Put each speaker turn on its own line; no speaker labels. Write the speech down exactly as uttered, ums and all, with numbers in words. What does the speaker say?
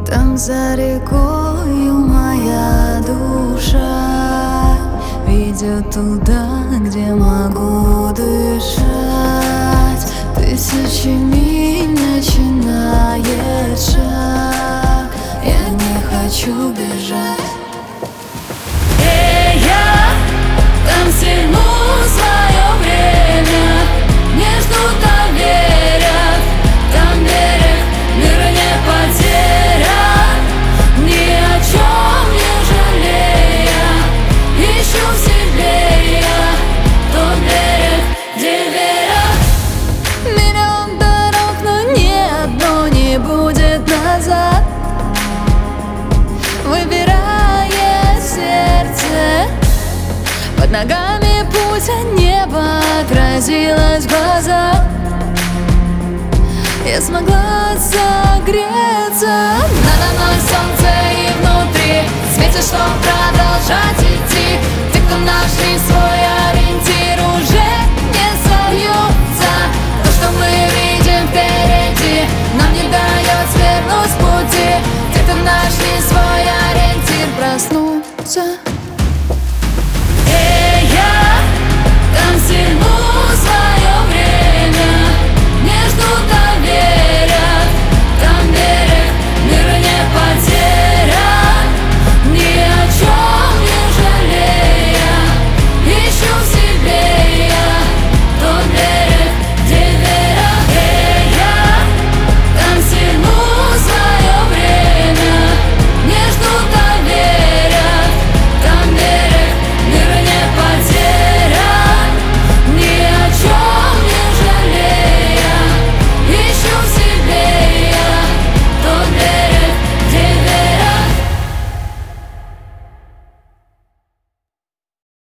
Там за рекою моя душа ведет туда, где могу дышать. Тысячи миль начинает шаг, я не хочу бежать.
Эй, я там всему свое время, не ждут, а верят. Там берег, мир не потерян, ни о чем не жалея. Ищу в себе я тот берег, где верят.
Миллион дорог, но ни одной не будет назад. Выбирает сердце, под ногами путь, а небо отразилось в глазах. Я смогла согреться. Надо мной солнце и внутри светит, чтоб продолжать идти. Те, кто нашли свой ориентир, уже